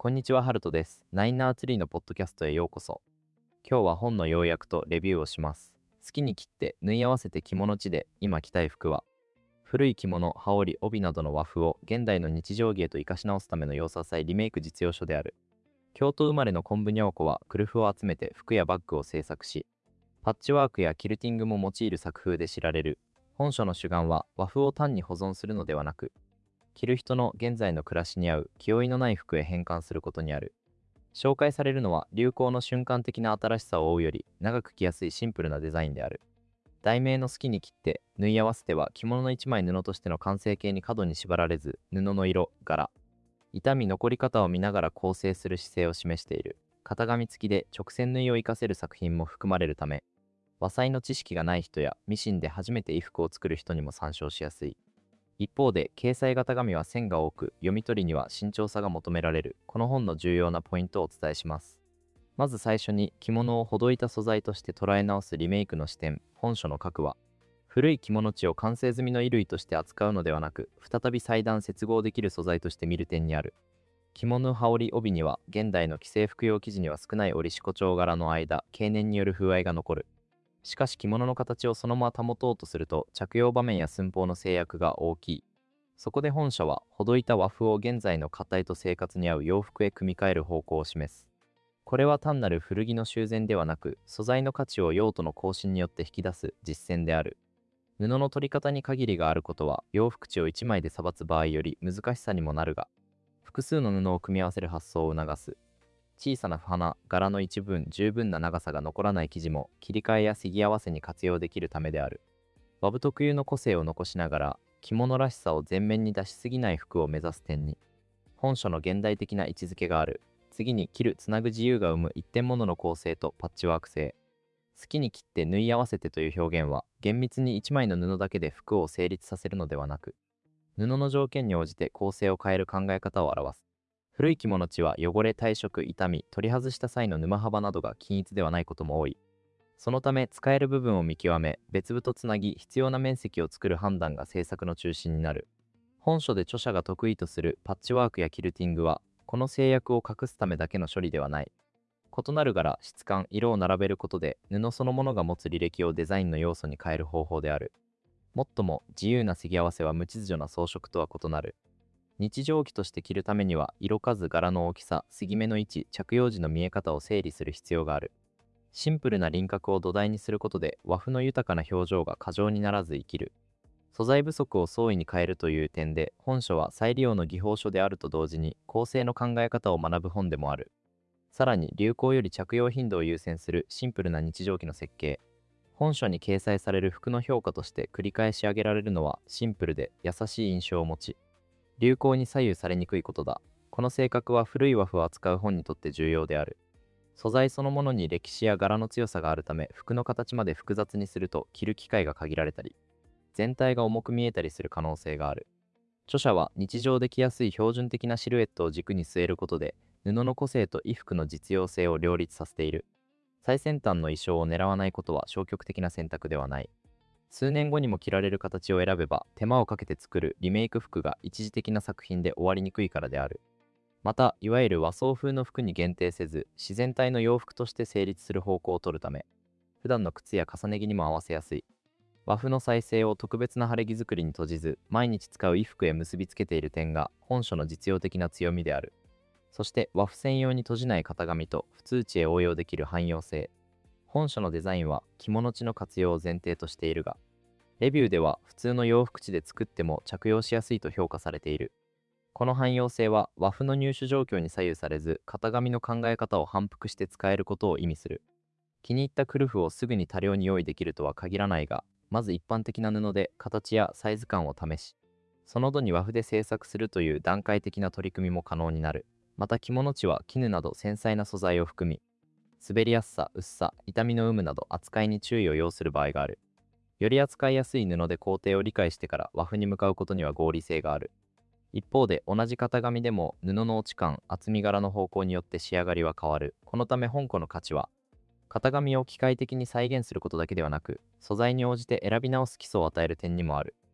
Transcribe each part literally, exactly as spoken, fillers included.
こんにちは、ハルトです。ナインナーツリーのポッドキャストへようこそ。今日は本の要約とレビューをします。好きに切って縫い合わせて着物地で今着たい服は、古い着物、羽織、帯などの和風を現代の日常着へと生かし直すための要塞リメイク実用書である。京都生まれの昆布にゃおこはクルフを集めて服やバッグを制作し、パッチワークやキルティングも用いる作風で知られる。本書の主眼は和風を単に保存するのではなく、着る人の現在の暮らしに合う気負いのない服へ変換することにある。紹介されるのは流行の瞬間的な新しさを追うより長く着やすいシンプルなデザインである。題名の好きに切って縫い合わせては着物の一枚布としての完成形に過度に縛られず、布の色、柄、傷み残り方を見ながら構成する姿勢を示している。型紙付きで直線縫いを活かせる作品も含まれるため、和裁の知識がない人やミシンで初めて衣服を作る人にも参照しやすい。一方で、掲載型紙は線が多く、読み取りには慎重さが求められる。この本の重要なポイントをお伝えします。まず最初に、着物をほどいた素材として捉え直すリメイクの視点。本書の核は、古い着物地を完成済みの衣類として扱うのではなく、再び裁断接合できる素材として見る点にある。着物羽織帯には、現代の既製服用生地には少ない織しこ調柄の間、経年による風合いが残る。しかし着物の形をそのまま保とうとすると着用場面や寸法の制約が大きい。そこで本書はほどいた和風を現在の形態と生活に合う洋服へ組み替える方向を示す。これは単なる古着の修繕ではなく、素材の価値を用途の更新によって引き出す実践である。布の取り方に限りがあることは洋服地をいちまいでさばつ場合より難しさにもなるが、複数の布を組み合わせる発想を促す。小さな花、柄の一部分、十分な長さが残らない生地も切り替えや継ぎ合わせに活用できるためである。和風特有の個性を残しながら、着物らしさを前面に出しすぎない服を目指す点に、本書の現代的な位置づけがある。次に、切る、つなぐ自由が生む一点物の構成とパッチワーク性。好きに切って縫い合わせてという表現は、厳密にいちまいの布だけで服を成立させるのではなく、布の条件に応じて構成を変える考え方を表す。古い着物地は汚れ、退色、傷み、取り外した際の沼幅などが均一ではないことも多い。そのため、使える部分を見極め、別部とつなぎ、必要な面積を作る判断が制作の中心になる。本書で著者が得意とするパッチワークやキルティングは、この制約を隠すためだけの処理ではない。異なる柄、質感、色を並べることで、布そのものが持つ履歴をデザインの要素に変える方法である。もっとも、自由な継ぎ合わせは無秩序な装飾とは異なる。日常着として着るためには、色数、柄の大きさ、継ぎ目の位置、着用時の見え方を整理する必要がある。シンプルな輪郭を土台にすることで、和風の豊かな表情が過剰にならず生きる。素材不足を創意に変えるという点で、本書は再利用の技法書であると同時に、構成の考え方を学ぶ本でもある。さらに、流行より着用頻度を優先するシンプルな日常着の設計。本書に掲載される服の評価として繰り返し挙げられるのは、シンプルで優しい印象を持ち、流行に左右されにくいことだ。この性格は古い和風を扱う本にとって重要である。素材そのものに歴史や柄の強さがあるため、服の形まで複雑にすると着る機会が限られたり、全体が重く見えたりする可能性がある。著者は日常で着やすい標準的なシルエットを軸に据えることで、布の個性と衣服の実用性を両立させている。最先端の衣装を狙わないことは消極的な選択ではない。数年後にも着られる形を選べば、手間をかけて作るリメイク服が一時的な作品で終わりにくいからである。また、いわゆる和装風の服に限定せず、自然体の洋服として成立する方向を取るため、普段の靴や重ね着にも合わせやすい。和風の再生を特別な晴れ着作りに閉じず、毎日使う衣服へ結びつけている点が本書の実用的な強みである。そして和風専用に閉じない型紙と普通地へ応用できる汎用性。本書のデザインは着物地の活用を前提としているが、レビューでは普通の洋服地で作っても着用しやすいと評価されている。この汎用性は和風の入手状況に左右されず、型紙の考え方を反復して使えることを意味する。気に入ったクルフをすぐに多量に用意できるとは限らないが、まず一般的な布で形やサイズ感を試し、その度に和風で制作するという段階的な取り組みも可能になる。また着物地は絹など繊細な素材を含み、滑りやすさ、薄さ、傷みの有無など扱いに注意を要する場合がある。より扱いやすい布で工程を理解してから和風に向かうことには合理性がある。一方で同じ型紙でも布の落ち感、厚み柄の方向によって仕上がりは変わる。このため本庫の価値は、型紙を機械的に再現することだけではなく、素材に応じて選び直す基礎を与える点にもある。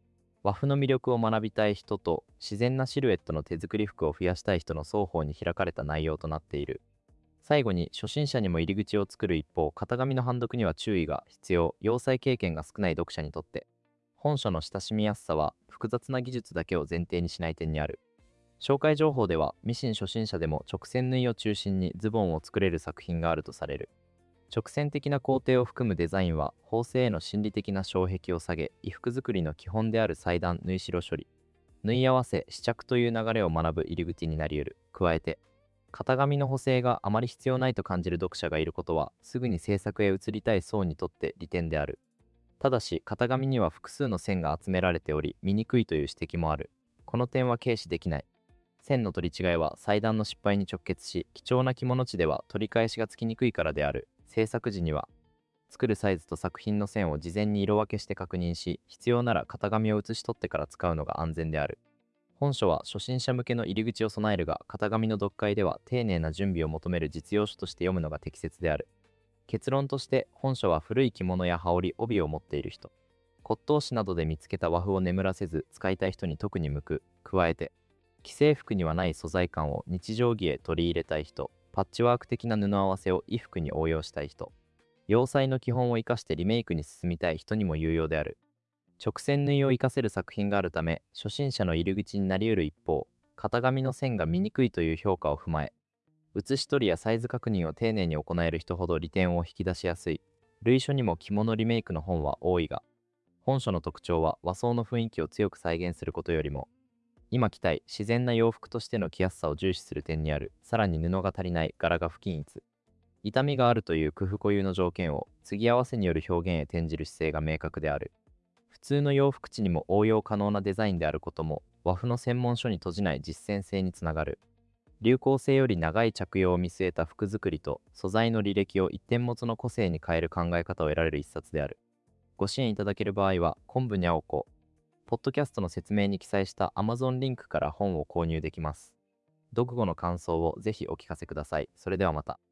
和風の魅力を学びたい人と自然なシルエットの手作り服を増やしたい人の双方に開かれた内容となっている。最後に、初心者にも入り口を作る一方、型紙の判読には注意が必要。洋裁経験が少ない読者にとって、本書の親しみやすさは複雑な技術だけを前提にしない点にある。紹介情報では、ミシン初心者でも直線縫いを中心にズボンを作れる作品があるとされる。直線的な工程を含むデザインは、縫製への心理的な障壁を下げ、衣服作りの基本である裁断、縫い代処理、縫い合わせ、試着という流れを学ぶ入り口になり得る。加えて、型紙の補正があまり必要ないと感じる読者がいることは、すぐに制作へ移りたい層にとって利点である。ただし、型紙には複数の線が集められており、見にくいという指摘もある。この点は軽視できない。線の取り違いは裁断の失敗に直結し、貴重な着物地では取り返しがつきにくいからである。制作時には、作るサイズと作品の線を事前に色分けして確認し、必要なら型紙を写し取ってから使うのが安全である。本書は初心者向けの入り口を備えるが、型紙の読解では丁寧な準備を求める実用書として読むのが適切である。結論として、本書は古い着物や羽織、帯を持っている人、骨董市などで見つけた和風を眠らせず使いたい人に特に向く。加えて、既製服にはない素材感を日常着へ取り入れたい人、パッチワーク的な布合わせを衣服に応用したい人、洋裁の基本を生かしてリメイクに進みたい人にも有用である。直線縫いを活かせる作品があるため、初心者の入り口になり得る一方、型紙の線が見にくいという評価を踏まえ、写し取りやサイズ確認を丁寧に行える人ほど利点を引き出しやすい。類書にも着物リメイクの本は多いが、本書の特徴は和装の雰囲気を強く再現することよりも、今着たい自然な洋服としての着やすさを重視する点にある。さらに布が足りない、柄が不均一、傷みがあるという工夫固有の条件を継ぎ合わせによる表現へ転じる姿勢が明確である。普通の洋服地にも応用可能なデザインであることも、和風の専門書に閉じない実践性につながる。流行性より長い着用を見据えた服作りと素材の履歴を一点物の個性に変える考え方を得られる一冊である。ご支援いただける場合は、昆布にゃおこ、ポッドキャストの説明に記載した Amazon リンクから本を購入できます。読後の感想をぜひお聞かせください。それではまた。